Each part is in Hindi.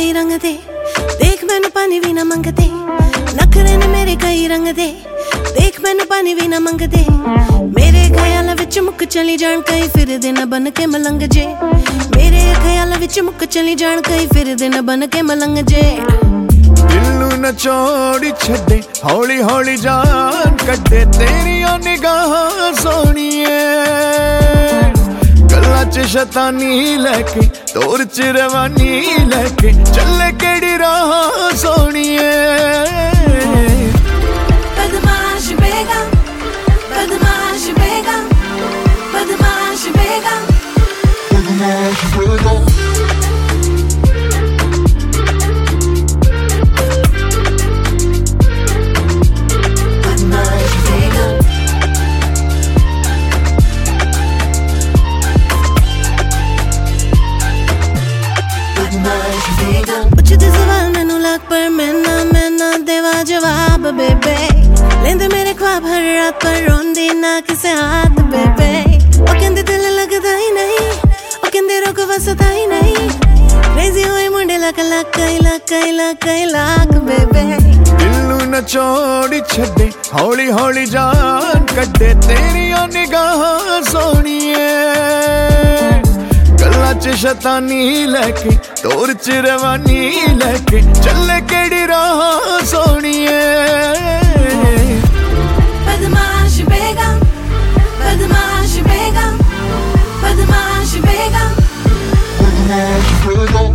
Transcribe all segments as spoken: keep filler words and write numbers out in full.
कई रंग दे, देख मैनू पानी भी ना मंगदे। नखरे ने मेरे कई रंग दे, देख मैनू पानी भी ना मंगदे। मेरे ख्याल विच मुक चली जान कई फिरदे न बन के मलंग जे। मेरे ख्याल विच मुक चली जान कई फिरदे न बन के मलंग जे। दिल नू नचोड़ी छड्डे हौली हौली जान कड्डे तेरियां निगाहां सोहणिए। गल्लां च शैतानी लैके तोर च रवानी लैके चले केड़ी राह सोहणिए। बदमाश बेगम बदमाश बेगम बदमाश बेगम बदमाश बेगम पुछदे सवाल मैनू लाख पर मैं ना मैं ना देवा जवाब बेबे। लेंदे मेरे ख्वाब हर रात पर रोंदी ना किसे हाथ बेबे। ओ कहंदे दिल लगदा ही नहीं, ओ कहंदे रोक वसदा ही नहीं। क्रेजी होए मुंडे लाख लाख कई लाख कई लाख कई लाख बेबे। दिल नू नचोड़ी छड्डे हौली हौली जान कड्डे तेरियां निगाहां सोहणिए। गल्लां च शैतानी लैके तोर च रवानी लैके चले केड़ी राह सोहणिए। बदमाश बेगम बदमाश बेगम बदमाश बेगम बदमाश बेगम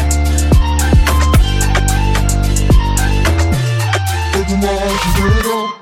Bad girl.